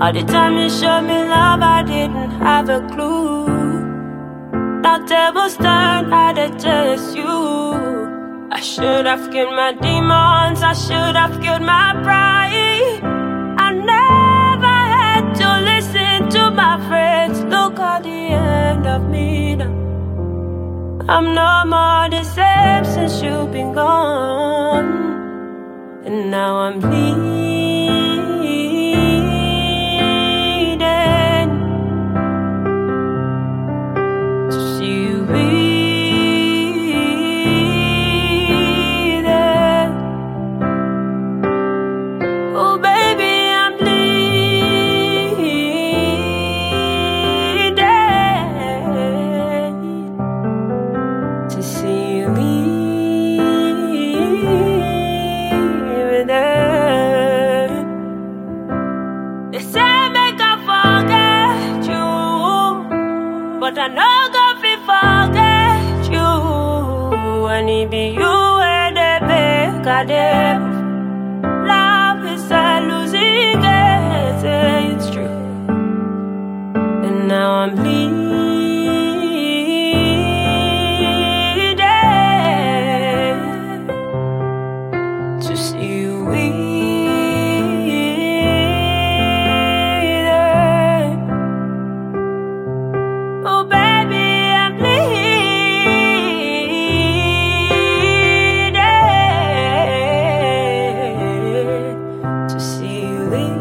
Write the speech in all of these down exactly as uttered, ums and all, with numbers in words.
All the time you showed me love, I didn't have a clue. Now tables turn, I had just you. I should have killed my demons, I should have killed my pride. I never had to listen to my friends. Look at the end of me now. I'm no more the same since you've been gone. And now I'm bleeding to see you breathing. Oh baby, I'm bleeding to see you breathing. They say make I forget you, but I know God fi forget you. And it be you and the big goddamn love is a losing game. Say it's true, and now I'm bleeding to see you weak. Oh baby, I'm bleeding to see you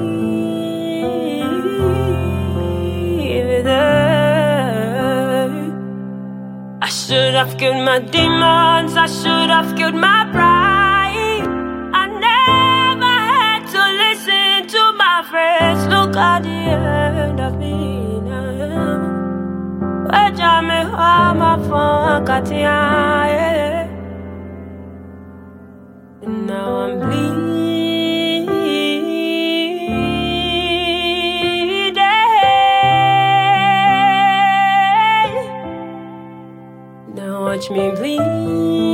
leave there. I should have killed my demons, I should have killed my pride. I never had to listen to my friends. Look at the end of me now. Wejame hama fun katia, and now I'm bleeding. Now watch me bleed.